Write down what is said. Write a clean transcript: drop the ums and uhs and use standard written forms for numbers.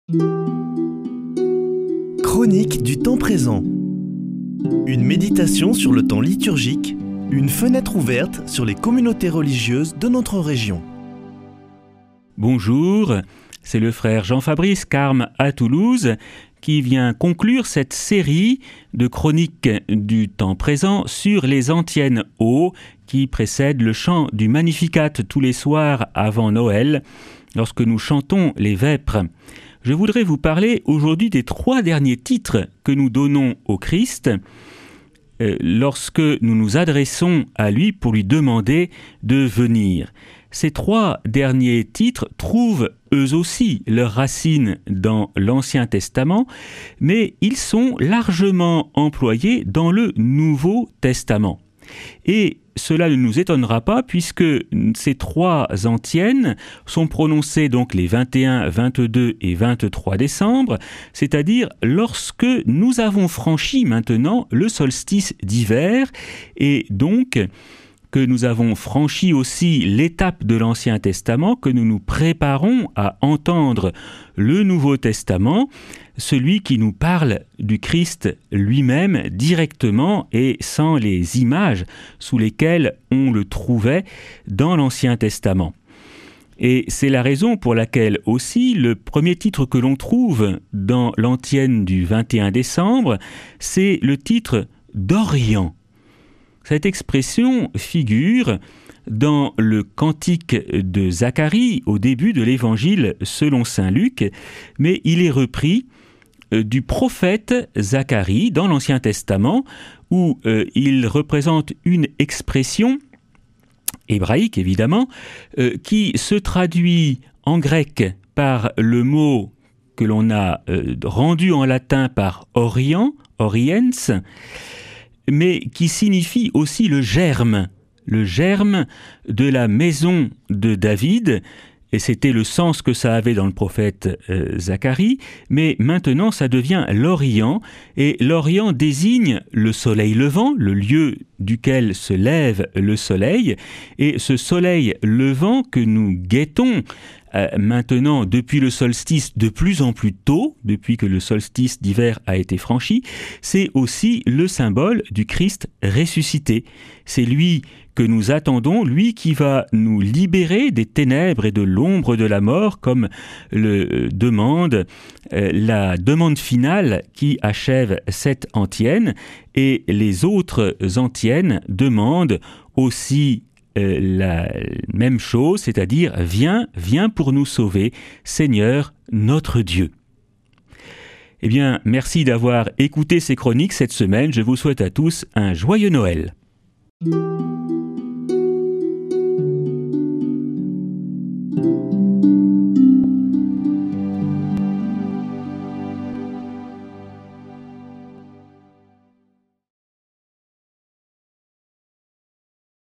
Chronique du temps présent. Une méditation sur le temps liturgique, une fenêtre ouverte sur les communautés religieuses de notre région. Bonjour, c'est le frère Jean-Fabrice Carme à Toulouse qui vient conclure cette série de chroniques du temps présent sur les antiennes O qui précèdent le chant du Magnificat tous les soirs avant Noël, lorsque nous chantons les vêpres. Je voudrais vous parler aujourd'hui des 3 derniers titres que nous donnons au Christ lorsque nous nous adressons à lui pour lui demander de venir. Ces 3 derniers titres trouvent eux aussi leurs racines dans l'Ancien Testament, mais ils sont largement employés dans le Nouveau Testament. Et cela ne nous étonnera pas puisque ces 3 antiennes sont prononcées donc les 21, 22 et 23 décembre, c'est-à-dire lorsque nous avons franchi maintenant le solstice d'hiver et donc que nous avons franchi aussi l'étape de l'Ancien Testament, que nous nous préparons à entendre le Nouveau Testament, celui qui nous parle du Christ lui-même directement et sans les images sous lesquelles on le trouvait dans l'Ancien Testament. Et c'est la raison pour laquelle aussi le premier titre que l'on trouve dans l'antienne du 21 décembre, c'est le titre d'Orient. Cette expression figure dans le cantique de Zacharie au début de l'évangile selon saint Luc, mais il est repris du prophète Zacharie dans l'Ancien Testament où il représente une expression hébraïque évidemment qui se traduit en grec par le mot que l'on a rendu en latin par Orient, Oriens, mais qui signifie aussi le germe de la maison de David, et c'était le sens que ça avait dans le prophète Zacharie, mais maintenant ça devient l'Orient, et l'Orient désigne le soleil levant, le lieu duquel se lève le soleil, et ce soleil levant que nous guettons maintenant depuis le solstice de plus en plus tôt, depuis que le solstice d'hiver a été franchi, c'est aussi le symbole du Christ ressuscité. C'est lui que nous attendons, lui qui va nous libérer des ténèbres et de l'ombre de la mort, comme le demande la demande finale qui achève cette antienne, et les autres antiennes demandent aussi la même chose, c'est-à-dire « Viens pour nous sauver, Seigneur notre Dieu ». Eh bien, merci d'avoir écouté ces chroniques cette semaine. Je vous souhaite à tous un joyeux Noël.